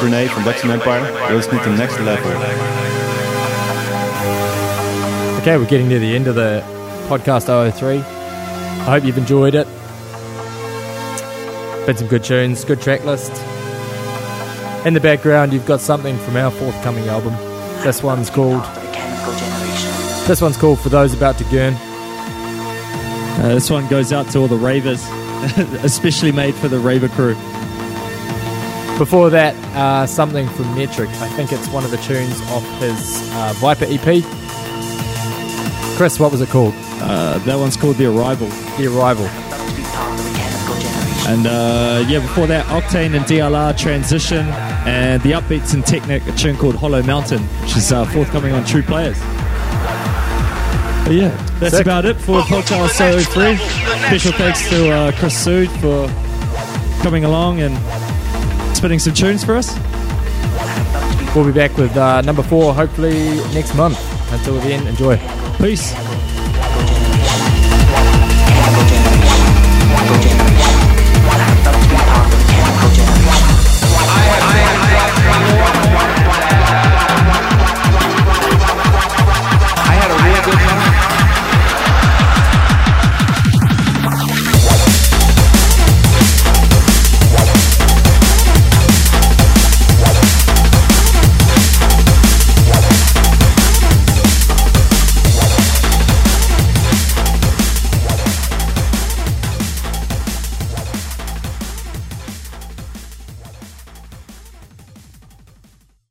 Renee from Dexter Empire. You're listening to Next Level. Okay, we're getting near the end of the podcast 003. I hope you've enjoyed it. Been some good tunes, good track list. In the background, you've got something from our forthcoming album. This one's called For Those About to Gurn. This one goes out to all the ravers, especially made for the raver crew. Before that, something from Metric. I think it's one of the tunes off his Viper EP. Chris, what was it called? That one's called The Arrival. The Arrival. And before that, Octane and DLR Transition, and the Upbeats and Technic, a tune called Hollow Mountain, which is forthcoming on True Players. But yeah, that's about it for Podcast 003. Special thanks to Chris Sood for coming along and spitting some tunes for us. We'll be back with number 4 hopefully next month. Until then, enjoy. Peace.